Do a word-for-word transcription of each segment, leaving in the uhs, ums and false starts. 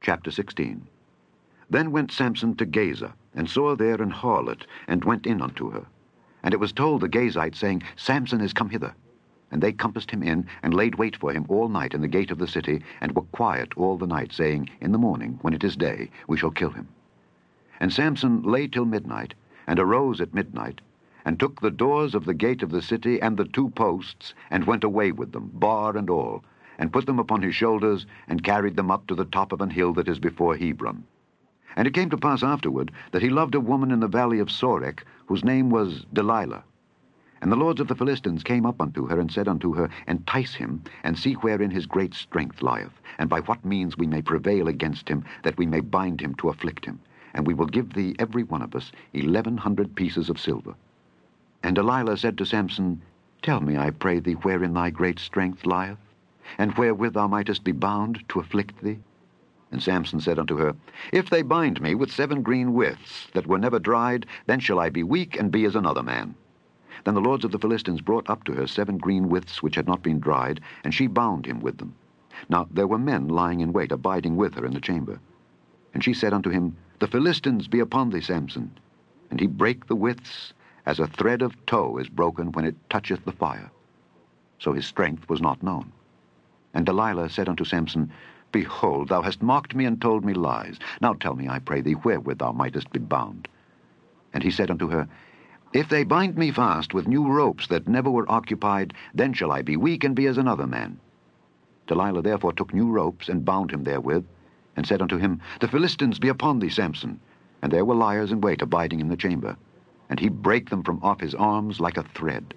Chapter sixteen. Then went Samson to Gaza, and saw there an harlot, and went in unto her. And it was told the Gazites, saying, Samson is come hither. And they compassed him in, and laid wait for him all night in the gate of the city, and were quiet all the night, saying, In the morning, when it is day, we shall kill him. And Samson lay till midnight, and arose at midnight, and took the doors of the gate of the city and the two posts, and went away with them, bar and all, and put them upon his shoulders, and carried them up to the top of an hill that is before Hebron. And it came to pass afterward that he loved a woman in the valley of Sorek, whose name was Delilah. And the lords of the Philistines came up unto her, and said unto her, Entice him, and see wherein his great strength lieth, and by what means we may prevail against him, that we may bind him to afflict him. And we will give thee every one of us eleven hundred pieces of silver. And Delilah said to Samson, Tell me, I pray thee, wherein thy great strength lieth, and wherewith thou mightest be bound to afflict thee? And Samson said unto her, If they bind me with seven green withs that were never dried, then shall I be weak, and be as another man. Then the lords of the Philistines brought up to her seven green withs which had not been dried, and she bound him with them. Now there were men lying in wait, abiding with her in the chamber. And she said unto him, The Philistines be upon thee, Samson. And he brake the withs, as a thread of tow is broken when it toucheth the fire. So his strength was not known. And Delilah said unto Samson, Behold, thou hast mocked me and told me lies. Now tell me, I pray thee, wherewith thou mightest be bound. And he said unto her, If they bind me fast with new ropes that never were occupied, then shall I be weak and be as another man. Delilah therefore took new ropes, and bound him therewith, and said unto him, The Philistines be upon thee, Samson. And there were liers in wait abiding in the chamber. And he brake them from off his arms like a thread.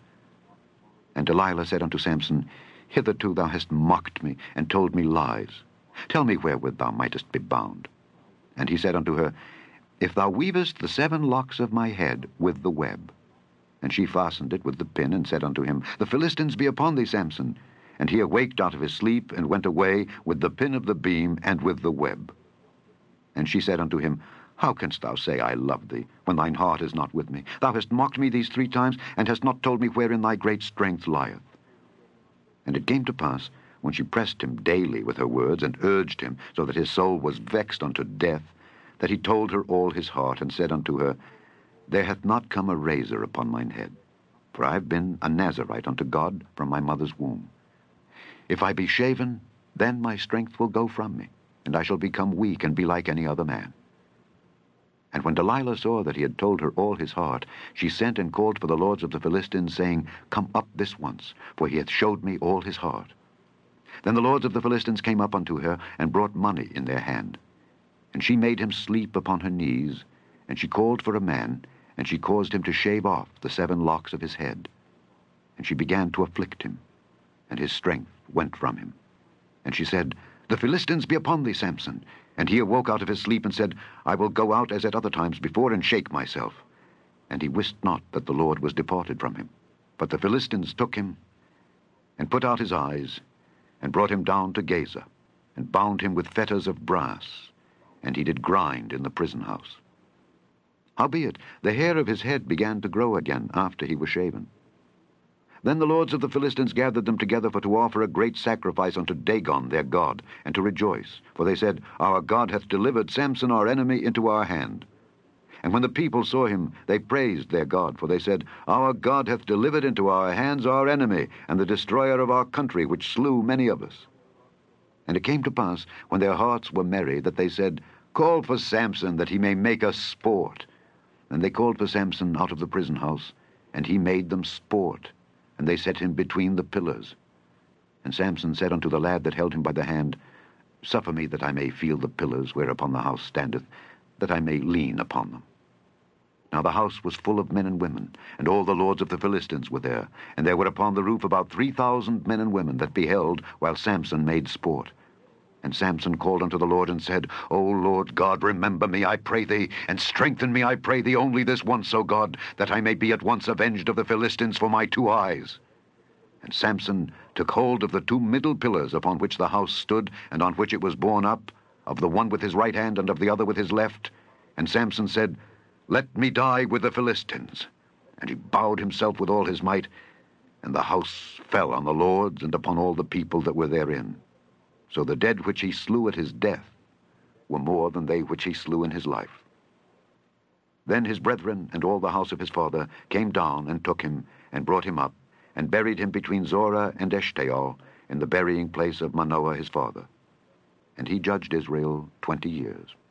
And Delilah said unto Samson, Hitherto thou hast mocked me, and told me lies. Tell me wherewith thou mightest be bound. And he said unto her, If thou weavest the seven locks of my head with the web. And she fastened it with the pin, and said unto him, The Philistines be upon thee, Samson. And he awaked out of his sleep, and went away with the pin of the beam, and with the web. And she said unto him, How canst thou say, I love thee, when thine heart is not with me? Thou hast mocked me these three times, and hast not told me wherein thy great strength lieth. And it came to pass, when she pressed him daily with her words, and urged him, so that his soul was vexed unto death, that he told her all his heart, and said unto her, There hath not come a razor upon mine head, for I have been a Nazarite unto God from my mother's womb. If I be shaven, then my strength will go from me, and I shall become weak, and be like any other man. And when Delilah saw that he had told her all his heart, she sent and called for the lords of the Philistines, saying, Come up this once, for he hath showed me all his heart. Then the lords of the Philistines came up unto her, and brought money in their hand. And she made him sleep upon her knees, and she called for a man, and she caused him to shave off the seven locks of his head. And she began to afflict him, and his strength went from him. And she said, The Philistines be upon thee, Samson. And he awoke out of his sleep, and said, I will go out as at other times before, and shake myself. And he wist not that the Lord was departed from him. But the Philistines took him, and put out his eyes, and brought him down to Gaza, and bound him with fetters of brass, and he did grind in the prison house. Howbeit the hair of his head began to grow again after he was shaven. Then the lords of the Philistines gathered them together for to offer a great sacrifice unto Dagon their god, and to rejoice. For they said, Our God hath delivered Samson our enemy into our hand. And when the people saw him, they praised their God, for they said, Our God hath delivered into our hands our enemy, and the destroyer of our country, which slew many of us. And it came to pass, when their hearts were merry, that they said, Call for Samson, that he may make us sport. And they called for Samson out of the prison house, and he made them sport. And they set him between the pillars. And Samson said unto the lad that held him by the hand, Suffer me that I may feel the pillars whereupon the house standeth, that I may lean upon them. Now the house was full of men and women, and all the lords of the Philistines were there. And there were upon the roof about three thousand men and women that beheld, while Samson made sport. And Samson called unto the Lord, and said, O Lord God, remember me, I pray thee, and strengthen me, I pray thee, only this once, O God, that I may be at once avenged of the Philistines for my two eyes. And Samson took hold of the two middle pillars upon which the house stood, and on which it was borne up, of the one with his right hand, and of the other with his left. And Samson said, Let me die with the Philistines. And he bowed himself with all his might, and the house fell on the lords and upon all the people that were therein. So the dead which he slew at his death were more than they which he slew in his life. Then his brethren and all the house of his father came down and took him, and brought him up, and buried him between Zorah and Eshtaol, in the burying place of Manoah his father. And he judged Israel twenty years.